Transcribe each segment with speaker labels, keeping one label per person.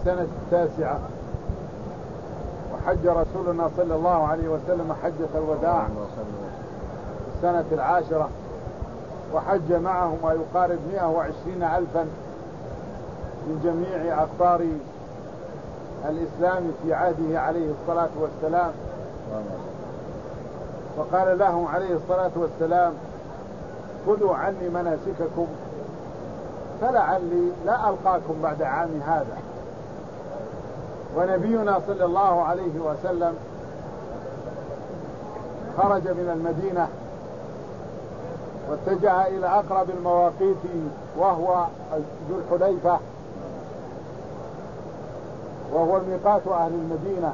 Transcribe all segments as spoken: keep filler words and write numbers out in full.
Speaker 1: السنة التاسعة، وحج رسولنا صلى الله عليه وسلم حجة الوداع في السنة العاشرة، وحج معه ما يقارب مئة وعشرين ألفا من جميع أقطار الإسلام في عهده عليه الصلاة والسلام. وقال لهم عليه الصلاة والسلام: خذوا عني مناسككم فلعلي لا ألقاكم بعد عام هذا. ونبينا صلى الله عليه وسلم خرج من المدينة واتجه إلى أقرب المواقيت وهو ذو الحليفة، وهو ميقات أهل المدينة.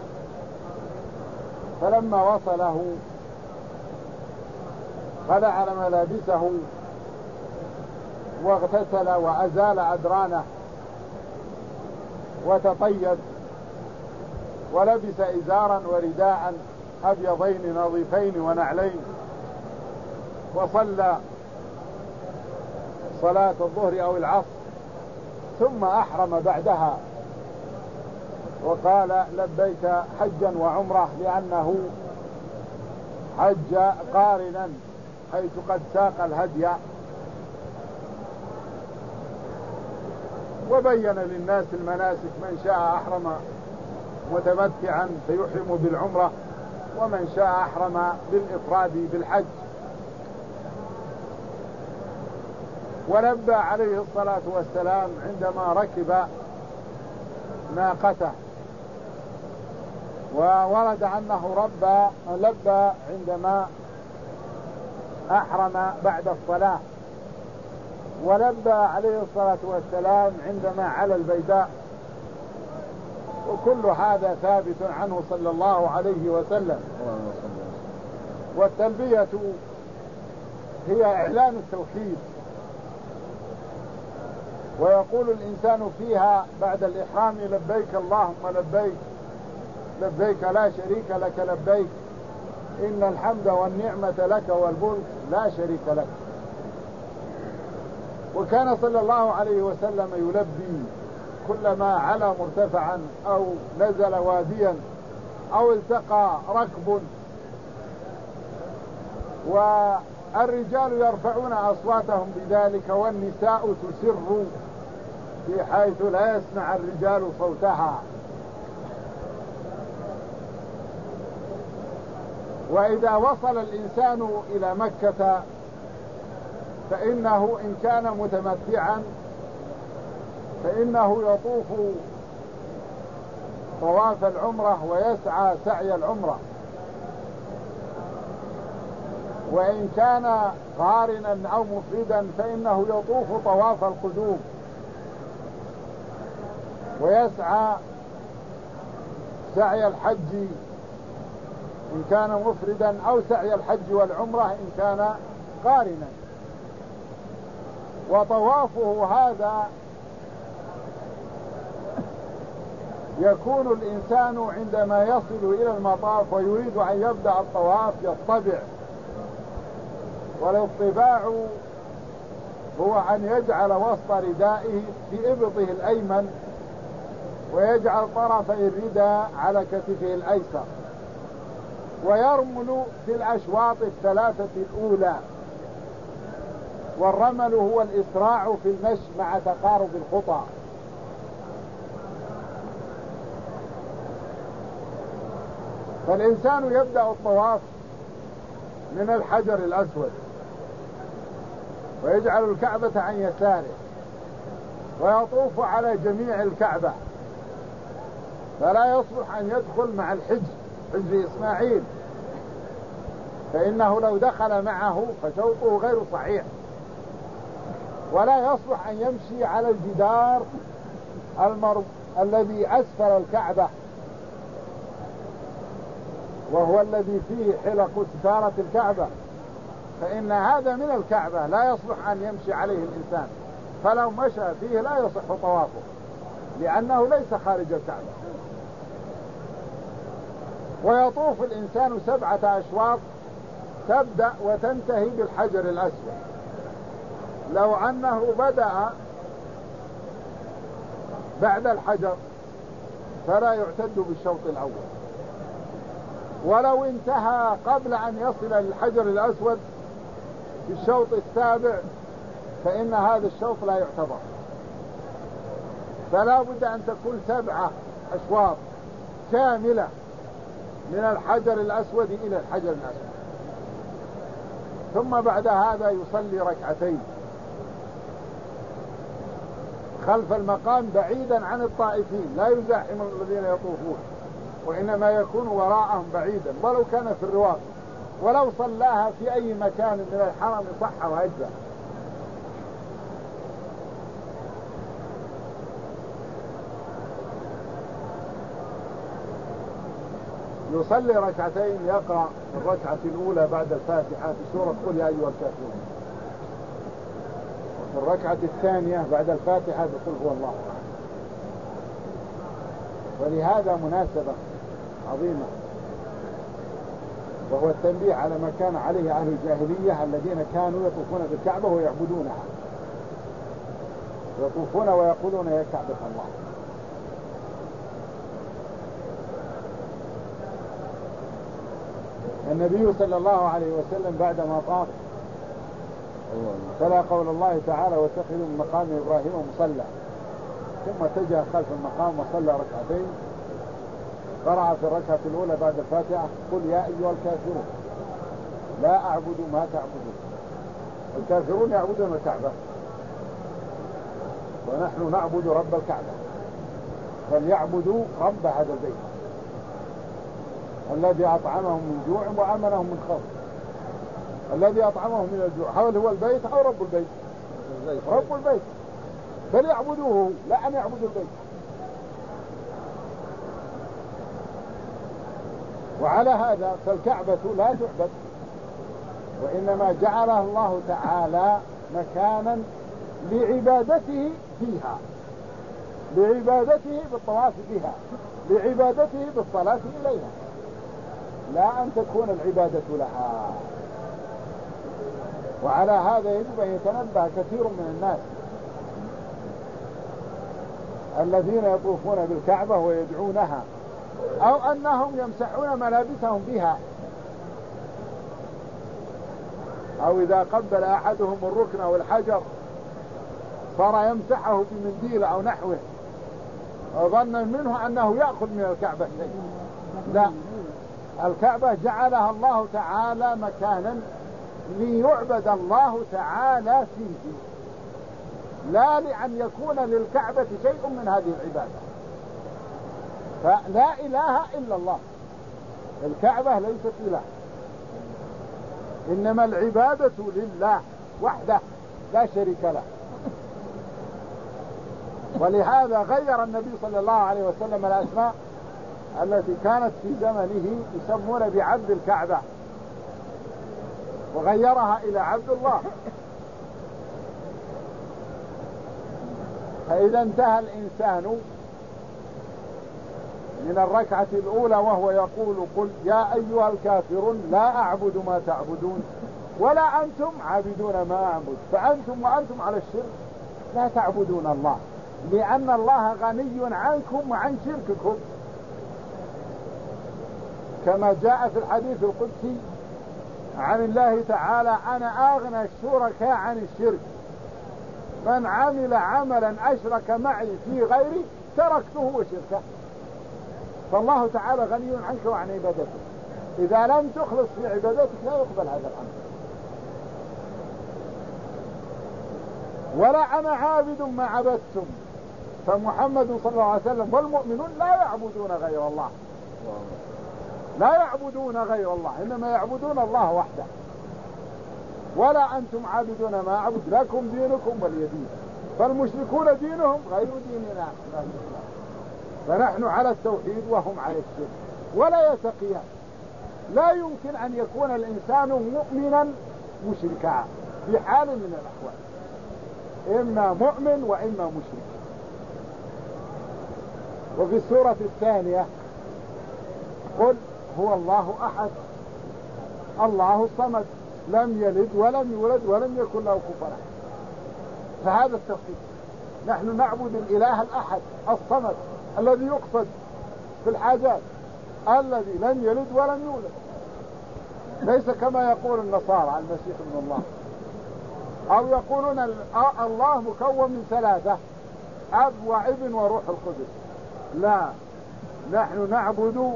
Speaker 1: فلما وصله خلع على ملابسه واغتسل وأزال عدرانه وتطيب، ولبس إزارا ورداء أبيضين نظيفين ونعلين، وصلى صلاة الظهر أو العصر، ثم أحرم بعدها وقال: لبيك حجا وعمرة، لأنه حج قارنا حيث قد ساق الهدي. وبين للناس المناسك: من شاء أحرم متمتعا فيحرم بالعمرة، ومن شاء أحرم بالإفراد بالحج. ولبى عليه الصلاة والسلام عندما ركب ناقته، وورد أنه ربى لبى عندما أحرم بعد الصلاة، ولبى عليه الصلاة والسلام عندما على البيداء. وكل هذا ثابت عنه صلى الله عليه وسلم. والتلبية هي إعلان التوحيد، ويقول الإنسان فيها بعد الإحرام: لبيك اللهم لبيك، لبيك لا شريك لك لبيك، إن الحمد والنعمة لك والملك لا شريك لك. وكان صلى الله عليه وسلم يلبي كلما علا مرتفعا أو نزل واديا أو التقى ركب. والرجال يرفعون أصواتهم بذلك، والنساء تسر بحيث لا يسمع الرجال صوتها. وإذا وصل الإنسان إلى مكة فإنه إن كان متمتعا فإنه يطوف طواف العمرة ويسعى سعي العمرة، وإن كان قارنا أو مفردا فإنه يطوف طواف القدوم ويسعى سعي الحج إن كان مفردا، أو سعي الحج والعمرة إن كان قارنا. وطوافه هذا يكون الإنسان عندما يصل إلى المطاف ويريد أن يبدأ الطواف يطبع، والاطباع هو أن يجعل وسط ردائه في إبطه الأيمن، ويجعل طرفي الرداء على كتفه الأيسر، ويرمل في الأشواط الثلاثة الأولى. والرمل هو الإسراع في المشي مع تقارب الخطى. فالإنسان يبدأ الطواف من الحجر الأسود، ويجعل الكعبة عن يساره، ويطوف على جميع الكعبة، فلا يصلح أن يدخل مع الحج حج إسماعيل، فإنه لو دخل معه فشوطه غير صحيح. ولا يصلح أن يمشي على الجدار المر... الذي أسفل الكعبة، وهو الذي فيه حلق ستارة الكعبة، فإن هذا من الكعبة لا يصلح أن يمشي عليه الإنسان، فلو مشى فيه لا يصح طوافه لأنه ليس خارج الكعبة. ويطوف الإنسان سبعة أشواط تبدأ وتنتهي بالحجر الأسود. لو أنه بدأ بعد الحجر فلا يعتد بالشوط الأول. ولو انتهى قبل أن يصل للحجر الأسود في الشوط السابع فإن هذا الشوط لا يعتبر، فلا بد أن تكون سبعة أشواط كاملة من الحجر الأسود إلى الحجر الأسود. ثم بعد هذا يصلي ركعتين خلف المقام بعيدا عن الطائفين، لا يزاحم الذين يطوفون، وإنما يكون وراءهم بعيدا ولو كان في الرواق، ولو صلاها في أي مكان من الحرم صح وأجزأ. يصلي ركعتين، يقرأ الركعة الأولى بعد الفاتحة في سورة قل يا أيها الكافرون، وفي الركعة الثانية بعد الفاتحة بقل هو الله أحد. ولهذا مناسبة عظيمة، وهو التنبيه على ما كان عليه أهل الجاهلية الذين كانوا يطوفون بالكعبة ويعبدونها، يطوفون ويقولون يا كعبة الله. النبي صلى الله عليه وسلم بعدما طاف تلا قول الله تعالى واتخذوا من مقام إبراهيم مصلى، ثم اتجه خلف المقام وصلى ركعتين، قرأ في الركعة الأولى بعد الفاتحة قل يا أيها الكافرون لا أعبد ما تعبدون. الكافرون يعبدون الكعبة ونحن نعبد رب الكعبة، فليعبدوا رب هذا البيت الذي أطعمهم من جوع وأمنهم من خوف. الذي أطعمهم من الجوع هل هو البيت أو رب البيت؟ رب البيت، فليعبدوه لا أن يعبدوا البيت. وعلى هذا فالكعبة لا تعبد، وإنما جعلها الله تعالى مكانا لعبادته فيها، لعبادته بالطواف بها، لعبادته بالصلاة إليها، لا أن تكون العبادة لها. وعلى هذا يجب أن يتنبه كثير من الناس الذين يطوفون بالكعبة ويدعونها، أو أنهم يمسحون ملابسهم بها، أو إذا قبل أحدهم الركن أو الحجر صار يمسحه بمنديل أو نحوه وظن منه أنه يأخذ من الكعبة شيء. لا، الكعبة جعلها الله تعالى مكانا ليعبد الله تعالى فيه، لا لأن يكون للكعبة شيء من هذه العبادة. فلا إله إلا الله، الكعبة ليست إله، إنما العبادة لله وحده لا شريك له. ولهذا غير النبي صلى الله عليه وسلم الأسماء التي كانت في زمنه يسمون بعبد الكعبة، وغيرها إلى عبد الله. فإذا انتهى الإنسان من الركعة الأولى وهو يقول قل يا أيها الكافرون لا أعبد ما تعبدون ولا أنتم عابدون ما أعبد، فأنتم وأنتم على الشرك لا تعبدون الله، لأن الله غني عنكم وعن شرككم، كما جاء في الحديث القدسي عن الله تعالى أنا أغنى الشركاء عن الشرك، من عمل عملا أشرك معي في غيري تركته وشركه. فالله تعالى غني عنك وعن عبادتك، إذا لم تخلص في عبادتك لا يقبل هذا الأمر. ولا أنا عابد ما عبدتم، فمحمد صلى الله عليه وسلم والمؤمنون لا يعبدون غير الله، لا يعبدون غير الله، إنما يعبدون الله وحده. ولا أنتم عابدون ما أعبد لكم دينكم ولي دين، فالمشركون دينهم غير ديننا، فنحن على التوحيد وهم على الشرك ولا يتقيان. لا يمكن أن يكون الإنسان مؤمنا مشركا في حال من الأحوال، إما مؤمن وإما مشرك. وفي السورة الثانية قل هو الله أحد الله الصمد لم يلد ولم يولد ولم يكن له كفوا أحد. فهذا التوحيد، نحن نعبد الإله الأحد الصمد الذي يقصد في الحاجات الذي لم يلد ولم يولد، ليس كما يقول النصارى المسيح ابن الله، أو يقولون الله مكون من ثلاثة، أب وابن وروح القدس. لا، نحن نعبد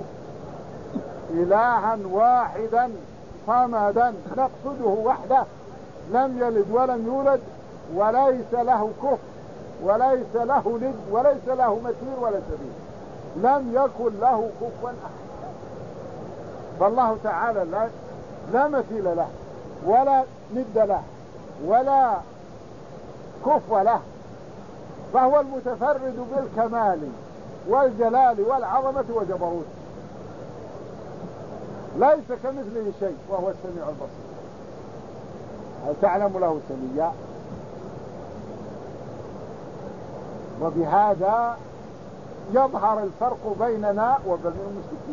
Speaker 1: إلها واحدا صمدا نقصده وحده، لم يلد ولم يولد، وليس له كفء وليس له ند وليس له مثيل ولا شبيه، لم يكن له كفوا أحد. فالله تعالى لا, لا مثيل له ولا ند له ولا كفو له، فهو المتفرد بالكمال والجلال والعظمة وجبروت، ليس كمثله شيء وهو السميع البصير. هل تعلم له سميا؟ وبهذا يظهر الفرق بيننا وبين المشركين،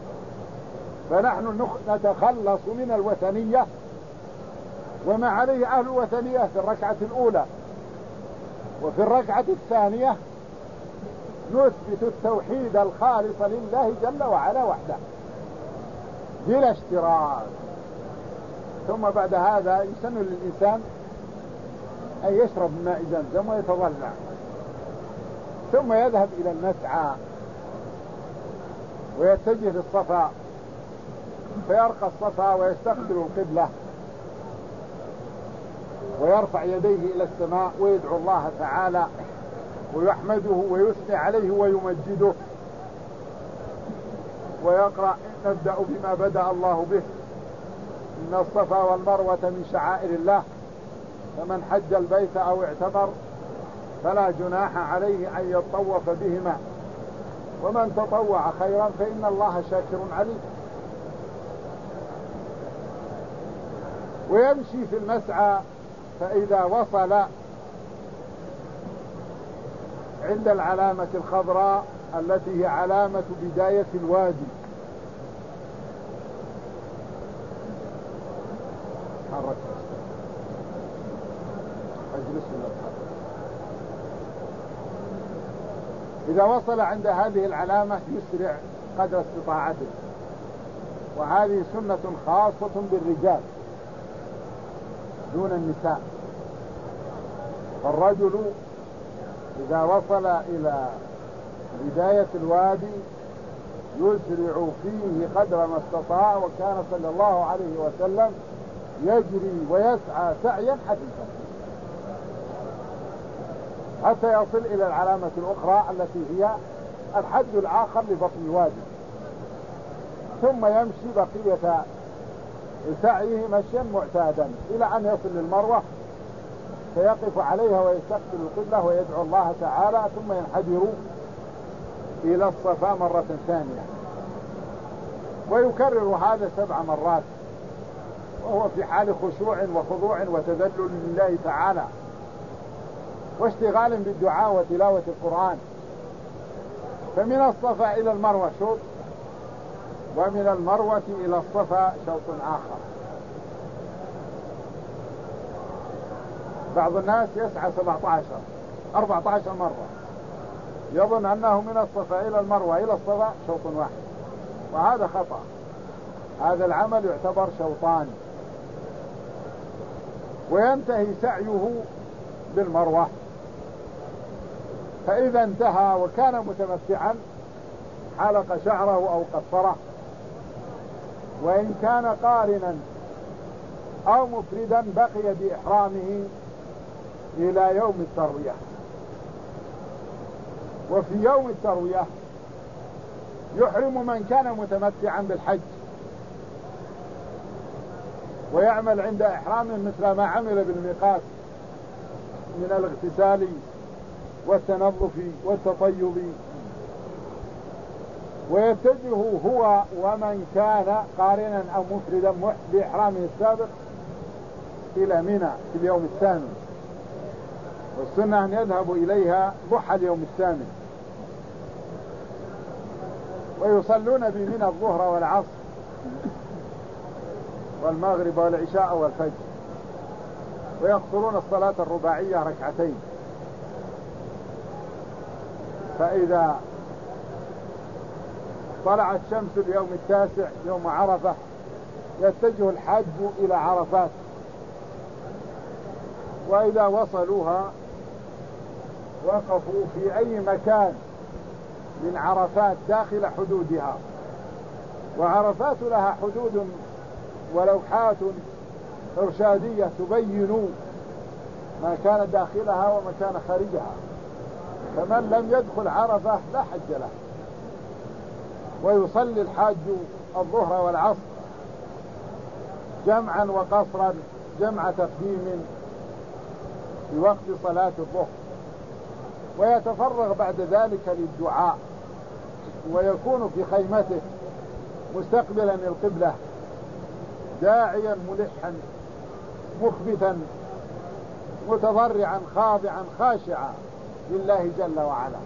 Speaker 1: فنحن نتخلص من الوثنية، وما عليه أهل الوثنية في الركعة الأولى. وفي الركعة الثانية نثبت التوحيد الخالص لله جل وعلا وحده بلا اشتراك. ثم بعد هذا يسن للإنسان أن يشرب ماء زمزم ويتضلع، ثم يذهب إلى المسعى ويتجه للصفا، فيرقى الصفا ويستقبل القبلة ويرفع يديه إلى السماء ويدعو الله تعالى ويحمده ويثني عليه ويمجده، ويقرأ نبدأ بما بدأ الله به، إن الصفا والمروة من شعائر الله، فمن حج البيت أو اعتمر فلا جناح عليه أن يطوف بهما، ومن تطوع خيرا فإن الله شاكر عليم. ويمشي في المسعى، فإذا وصل عند العلامة الخضراء التي هي علامة بداية الوادي، حرك اجلس إذا وصل عند هذه العلامة يسرع قدر استطاعته، وهذه سنة خاصة بالرجال دون النساء. فالرجل إذا وصل إلى بداية الوادي يسرع فيه قدر ما استطاع، وكان صلى الله عليه وسلم يجري ويسعى سعيا حثيثا حتى يصل إلى العلامة الأخرى التي هي الحد الآخر لبطن الوادي، ثم يمشي بقية سعيه مشيا معتادا إلى أن يصل للمروة، فيقف عليها ويستقبل القبلة ويدعو الله تعالى، ثم ينحدر إلى الصفا مرة ثانية، ويكرر هذا سبع مرات، وهو في حال خشوع وخضوع وتذلل لله تعالى واشتغال بالدعاء وتلاوة القرآن. فمن الصفا إلى المروة شوط، ومن المروة إلى الصفا شوط آخر. بعض الناس يسعى سبعة عشر أربعة عشر مرة، يظن أنه من الصفا إلى المروة إلى الصفا شوط واحد، وهذا خطأ. هذا العمل يعتبر شوطان. وينتهي سعيه بالمروة، فإذا انتهى وكان متمتعا حلق شعره أو قصره، وإن كان قارنا أو مفردا بقي بإحرامه إلى يوم التروية. وفي يوم التروية يحرم من كان متمتعا بالحج ويعمل عند إحرامه مثل ما عمل بالميقات من الاغتسال والتنظف والتطيب، ويتجه هو ومن كان قارنا أو مفردا بإحرامه السابق إلى منى في اليوم الثامن، والسنة أن يذهبوا إليها ضحى اليوم الثامن، ويصلون بمنى الظهر والعصر والمغرب والعشاء والفجر، ويقصرون الصلاة الرباعية ركعتين. فإذا طلعت شمس اليوم التاسع يوم عرفة يتجه الحاج إلى عرفات، وإذا وصلوها وقفوا في أي مكان من عرفات داخل حدودها، وعرفات لها حدود ولوحات إرشادية تبين ما كان داخلها وما كان خارجها، فمن لم يدخل عرفة لا حج له. ويصلي الحاج الظهر والعصر جمعا وقصرا، جمع تقديم في وقت صلاة الظهر، ويتفرغ بعد ذلك للدعاء، ويكون في خيمته مستقبلا القبلة داعيا ملحا مخبتا متضرعا خاضعا خاشعا لله جل وعلا.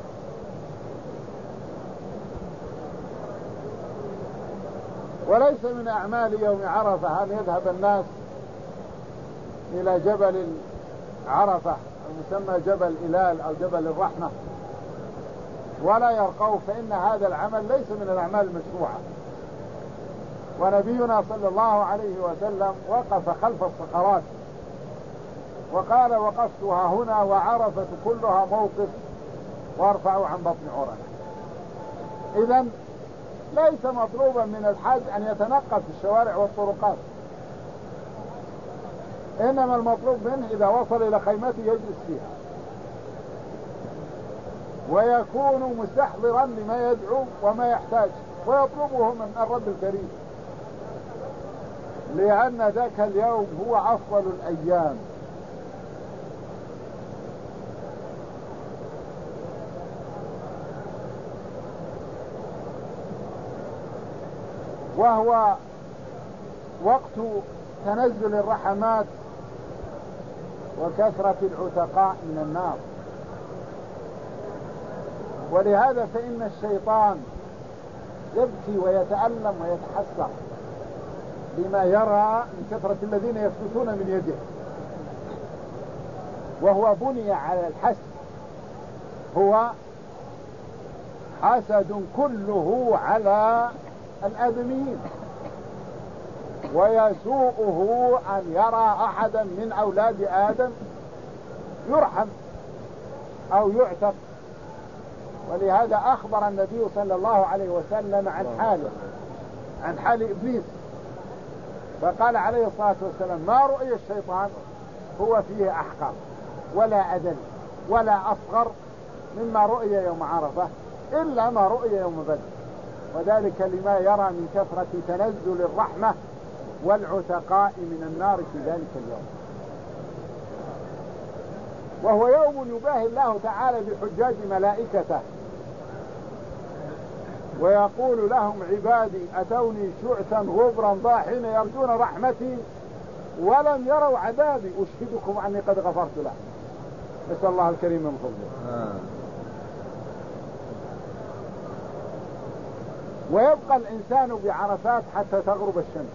Speaker 1: وليس من أعمال يوم عرفة أن يذهب الناس إلى جبل عرفة المسمى جبل إلال أو جبل الرحمة ولا يرقوا، فإن هذا العمل ليس من الأعمال المشروعة. ونبينا صلى الله عليه وسلم وقف خلف الصخرات وقال: وقفتها هنا وعرفة كلها موقف وارفعوا عن بطن عرنة. إذن ليس مطلوبا من الحاج أن يتنقل في الشوارع والطرقات، إنما المطلوب منه إذا وصل إلى خيمته يجلس فيها ويكون مستحضرا لما يدعو وما يحتاج ويطلبه من الرب الكريم، لأن ذاك اليوم هو أفضل الأيام. وهو وقت تنزل الرحمات وكثرة العتقاء من النار، ولهذا فإن الشيطان يبكي ويتألم ويتحسر لما يرى من كثرة الذين يفتتون من يده، وهو بني على الحسد، هو حسد كله على الآدميين، ويسوءه أن يرى أحدا من أولاد آدم يرحم أو يعتق. ولهذا أخبر النبي صلى الله عليه وسلم عن حاله عن حال إبليس، فقال عليه الصلاة والسلام: ما رؤي الشيطان هو فيه أحقر ولا أدل ولا أصغر مما رؤي يوم عرفة إلا ما رؤي يوم بدر، وذلك لما يرى من كثرة تنزل الرحمة والعتقاء من النار في ذلك اليوم. وهو يوم يباهي الله تعالى بحجاج ملائكته ويقول لهم: عبادي أتوني شعثا غبرا ضاحين يرجون رحمتي ولم يروا عذابي أشهدكم أني قد غفرت له. نسأل الله الكريم من فضله. آه. ويبقى الإنسان بعرفات حتى تغرب الشمس،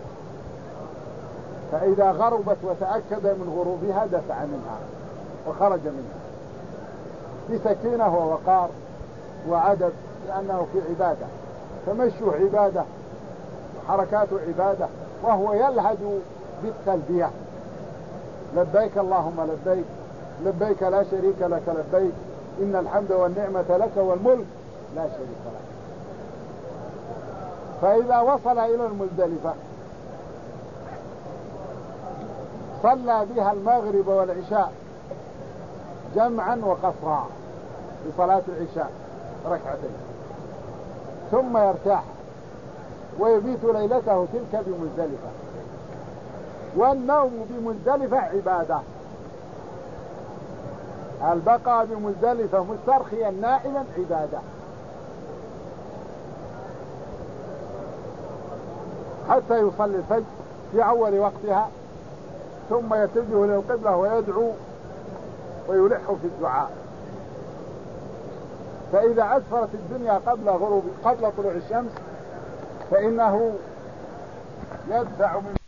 Speaker 1: فإذا غربت وتأكد من غروبها دفع منها وخرج منها بسكينة ووقار وعدد، لأنه في عبادة، فمشوا عبادة وحركات عبادة، وهو يلهد بالتلبية: لبيك اللهم لبيك، لبيك لا شريك لك لبيك، إن الحمد والنعمة لك والملك لا شريك لك. فإذا وصل إلى المزدلفة صلى بها المغرب والعشاء جمعا وقصرا لصلاة العشاء ركعتين، ثم يرتاح ويبيت ليلته تلك بمزدلفة. والنوم بمزدلفة عبادة، البقاء بمزدلفة مسترخيا نائما عبادة، حتى يصلي الفجر في أول وقتها، ثم يتجه للقبلة ويدعو ويلح في الدعاء. فإذا أسفرت الدنيا قبل غروب قبل طلوع الشمس فإنه يدفع من